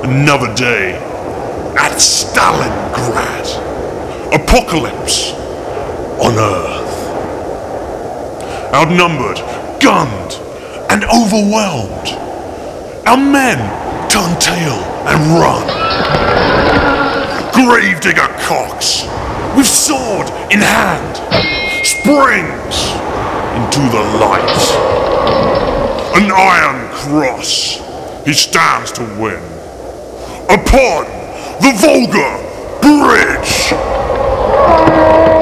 Another day at Stalingrad. Apocalypse on Earth. Outnumbered, gunned, and overwhelmed. Our men turn tail and run. Gravedigger Cox, with sword in hand, springs into the light. An iron cross, he stands to win. Upon the Volga Bridge!